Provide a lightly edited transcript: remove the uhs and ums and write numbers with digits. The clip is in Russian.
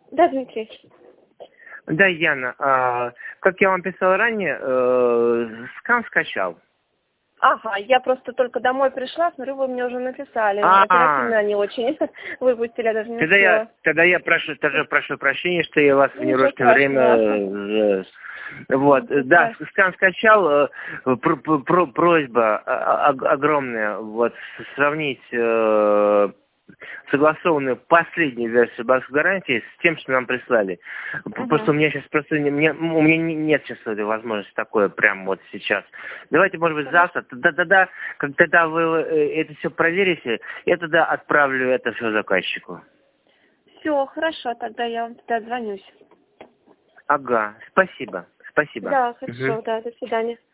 Да, Дмитрий. Да, Яна, как я вам писал ранее, скан скачал. Ага, я просто только домой пришла, смотрю, вы мне уже написали. Оперативно они очень выпустили, я даже не успела. Тогда я прошу прощения, что я вас в неурочное время... Вот, да, скан скачал, просьба огромная, вот, сравнить согласованную последнюю версию гарантии с тем, что нам прислали. Просто у меня сейчас у меня нет сейчас этой возможности такое прямо вот сейчас. Давайте, может быть, завтра, когда вы это все проверите, я тогда отправлю это все заказчику. Все, хорошо, тогда я вам тогда звонюсь. Ага, спасибо. Да, хорошо, да, до свидания.